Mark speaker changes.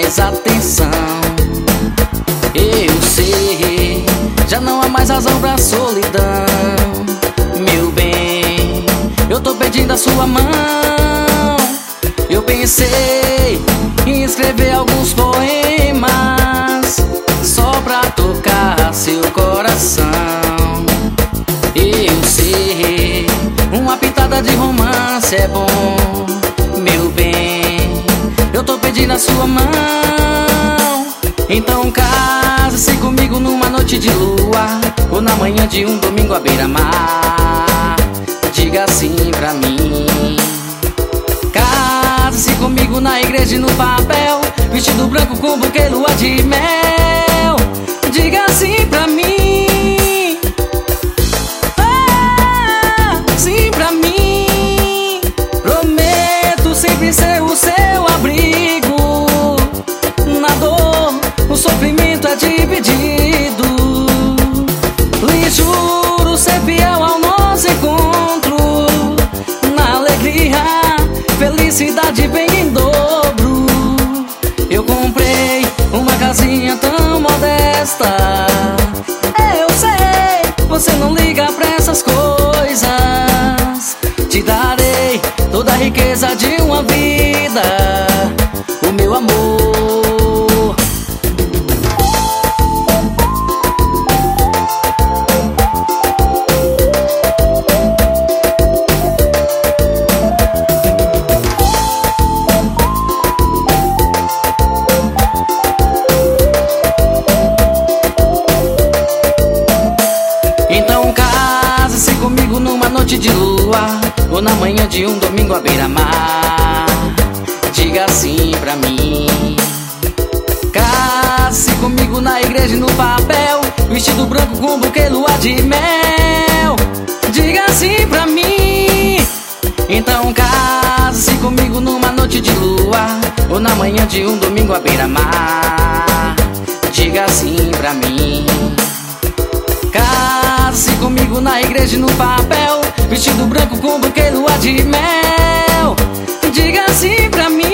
Speaker 1: mais atenção. Eu sei, já não há mais razão pra solidão. Meu bem, eu tô pedindo a sua mão. Eu pensei em escrever alguns poemas só pra tocar seu coração. Eu sei, uma pitada de romance é bom. Meu bem, eu tô pedindo a sua mão. Então case-se comigo numa noite de lua, ou na manhã de um domingo à beira-mar. Diga sim pra mim. Case-se comigo na igreja e no papel, vestido branco com buquê, lua de mel. Diga sim pra mim. Sim pra mim. Prometo sempre ser o seu abrigo. Na dor, o sofrimento é dividido. Lhe juro ser fiel ao nosso encontro. Na alegria, felicidade vem em dobro. Eu comprei uma casinha tão modesta. Eu sei, você não liga pra essas coisas. Te darei toda a riqueza de uma vida, o meu amor. Então case-se comigo numa noite de lua, ou na manhã de um domingo à beira-mar. Diga sim pra mim. Case-se comigo na igreja e no papel, vestido branco com buquê, lua de mel. Diga sim pra mim. Então case-se comigo numa noite de lua, ou na manhã de um domingo à beira-mar. Diga sim pra mim. Case-se comigo na igreja e no papel, vestido branco com buquê, lua de mel. Diga sim pra mim.